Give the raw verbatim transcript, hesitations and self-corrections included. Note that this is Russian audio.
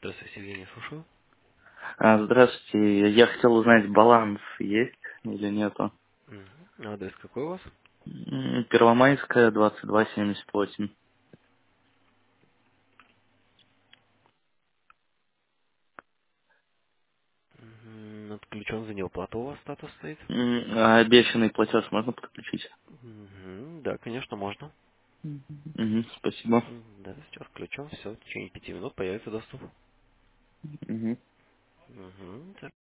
Здравствуйте, Евгений, слушаю. А, Здравствуйте. Я хотел узнать, баланс есть или нету. Мгм. Адрес какой у вас? М, Первомайская, двадцать два семьдесят восемь. Мгм. Отключен за неуплату у вас статус стоит? М, а обещанный платеж можно подключить? Мгм. Да, конечно, можно. Мгм, спасибо. М, Да, сейчас включен, все, в течение пяти минут появится доступ. Мгм. Мгм.